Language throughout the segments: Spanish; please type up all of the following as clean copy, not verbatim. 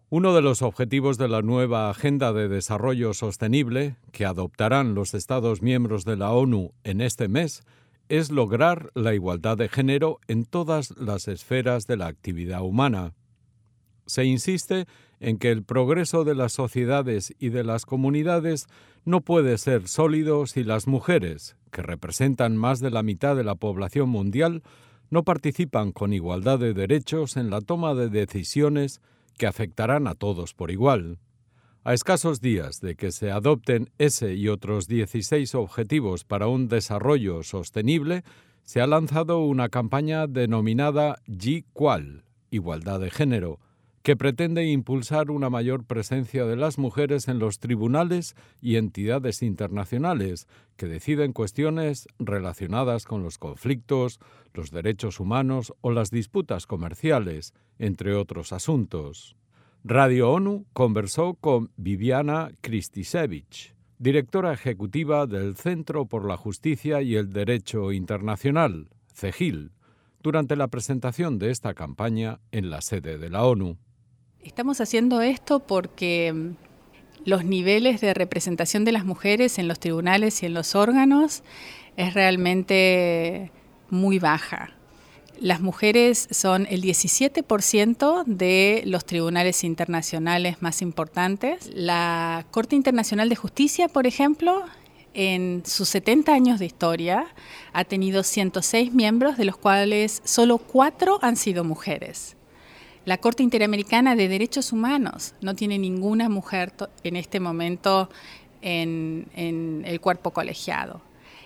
Uno de los objetivos de la nueva Agenda de Desarrollo Sostenible, que adoptarán los Estados miembros de la ONU en este mes, es lograr la igualdad de género en todas las esferas de la actividad humana. Se insiste en que el progreso de las sociedades y de las comunidades no puede ser sólido si las mujeres, que representan más de la mitad de la población mundial, no participan con igualdad de derechos en la toma de decisiones que afectarán a todos por igual. A escasos días de que se adopten ese y otros 16 objetivos para un desarrollo sostenible, se ha lanzado una campaña denominada G-Qual, Igualdad de Género, que pretende impulsar una mayor presencia de las mujeres en los tribunales y entidades internacionales que deciden cuestiones relacionadas con los conflictos, los derechos humanos o las disputas comerciales, entre otros asuntos. Radio ONU conversó con Viviana Kristisevich, directora ejecutiva del Centro por la Justicia y el Derecho Internacional, CEGIL, durante la presentación de esta campaña en la sede de la ONU. Estamos haciendo esto porque los niveles de representación de las mujeres en los tribunales y en los órganos es realmente muy baja. Las mujeres son el 17% de los tribunales internacionales más importantes. La Corte Internacional de Justicia, por ejemplo, en sus 70 años de historia, ha tenido 106 miembros, de los cuales solo 4 han sido mujeres. La Corte Interamericana de Derechos Humanos no tiene ninguna mujer en este momento en el cuerpo colegiado.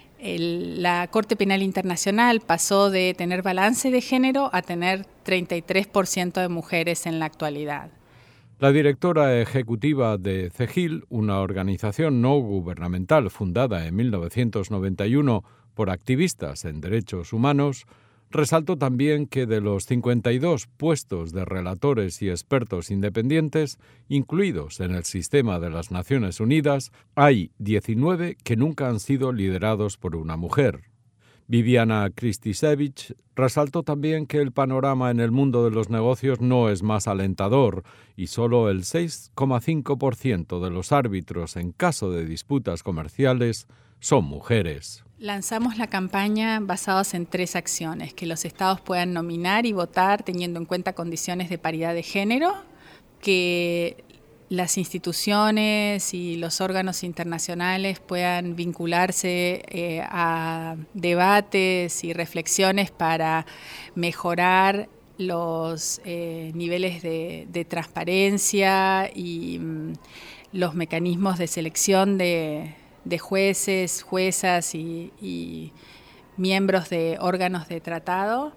La Corte Penal Internacional pasó de tener balance de género a tener 33% de mujeres en la actualidad. La directora ejecutiva de CEGIL, una organización no gubernamental fundada en 1991 por activistas en derechos humanos, resaltó también que de los 52 puestos de relatores y expertos independientes incluidos en el sistema de las Naciones Unidas, hay 19 que nunca han sido liderados por una mujer. Viviana Kristisevich resaltó también que el panorama en el mundo de los negocios no es más alentador y solo el 6,5% de los árbitros en caso de disputas comerciales son mujeres. Lanzamos la campaña basados en 3 acciones: que los estados puedan nominar y votar teniendo en cuenta condiciones de paridad de género, que las instituciones y los órganos internacionales puedan vincularse a debates y reflexiones para mejorar los niveles de transparencia y los mecanismos de selección de jueces, juezas y miembros de órganos de tratado.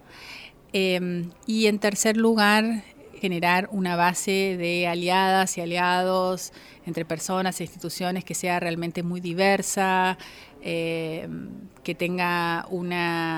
Y en tercer lugar, generar una base de aliadas y aliados entre personas e instituciones que sea realmente muy diversa, que tenga un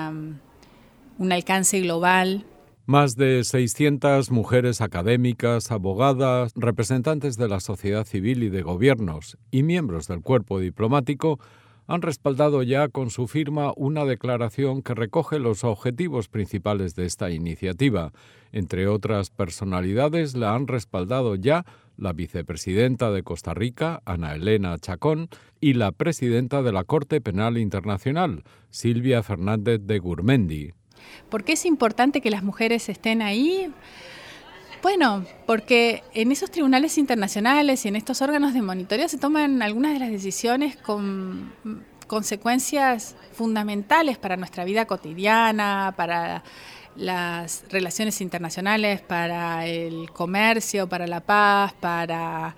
alcance global. Más de 600 mujeres académicas, abogadas, representantes de la sociedad civil y de gobiernos y miembros del cuerpo diplomático han respaldado ya con su firma una declaración que recoge los objetivos principales de esta iniciativa. Entre otras personalidades la han respaldado ya la vicepresidenta de Costa Rica, Ana Elena Chacón, y la presidenta de la Corte Penal Internacional, Silvia Fernández de Gurmendi. ¿Por qué es importante que las mujeres estén ahí? Bueno, porque en esos tribunales internacionales y en estos órganos de monitoreo se toman algunas de las decisiones con consecuencias fundamentales para nuestra vida cotidiana, para las relaciones internacionales, para el comercio, para la paz, para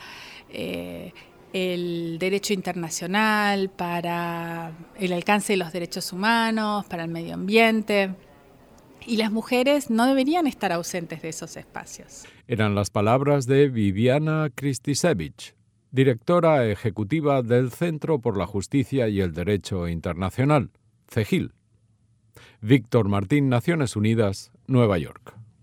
el derecho internacional, para el alcance de los derechos humanos, para el medio ambiente. Y las mujeres no deberían estar ausentes de esos espacios. Eran las palabras de Viviana Kristisevich, directora ejecutiva del Centro por la Justicia y el Derecho Internacional, CEGIL. Víctor Martín, Naciones Unidas, Nueva York.